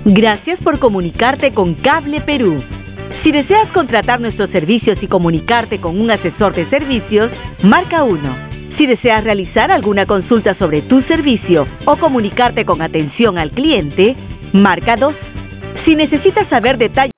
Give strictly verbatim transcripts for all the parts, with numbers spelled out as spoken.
Gracias por comunicarte con Cable Perú. Si deseas contratar nuestros servicios y comunicarte con un asesor de servicios, marca uno. Si deseas realizar alguna consulta sobre tu servicio o comunicarte con atención al cliente, marca dos. Si necesitas saber detalles...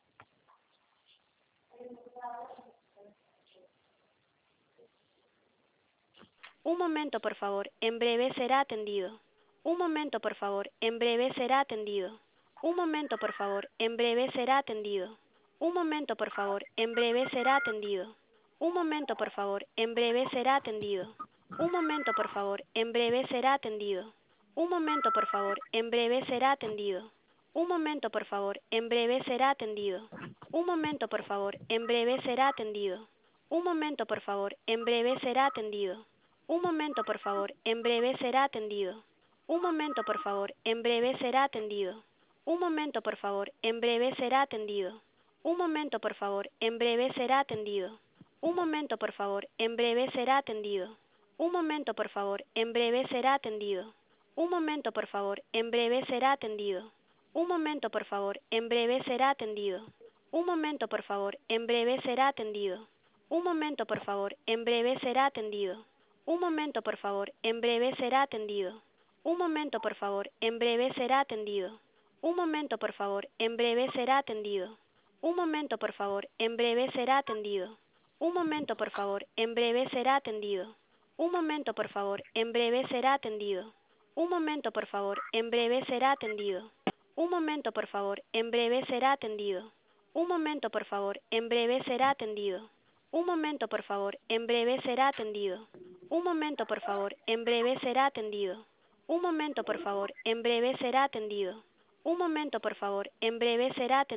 Un momento, por favor. En breve será atendido. Un momento, por favor. En breve será atendido. Un momento, por favor. En breve será atendido. Un momento, por favor. En breve será atendido. Un momento, por favor. En breve será atendido. Un momento, por favor. En breve será atendido. Un momento, por favor. En breve será atendido. Un momento, por favor. En breve será atendido. Un momento, por favor. En breve será atendido. Un momento, por favor. En breve será atendido. Un momento, por favor. En breve será atendido. Un momento, por favor. En breve será atendido. Un momento, por favor. En breve será atendido. Un momento, por favor. En breve será atendido. Un momento, por favor. En breve será atendido. Un momento, por favor. En breve será atendido. Un momento, por favor. En breve será atendido. Un momento, por favor. En breve será atendido. Un momento, por favor. En breve será atendido. Un momento, por favor. En breve será atendido. Un momento, por favor. En breve será atendido. Un momento, por favor. En breve será atendido. Un momento, por favor. En breve será atendido. Un momento, por favor. En breve será atendido. Un momento, por favor. En breve será atendido. Un momento, por favor. En breve será atendido. Un momento, por favor. En breve será atendido. Un momento, por favor. En breve será atendido. Un momento, por favor. En breve será atendido. Un momento, por favor. En breve será atendido. Un momento, por favor. En breve será atendido. Un momento, por favor. En breve será atendido. Un momento, por favor. En breve será atendido.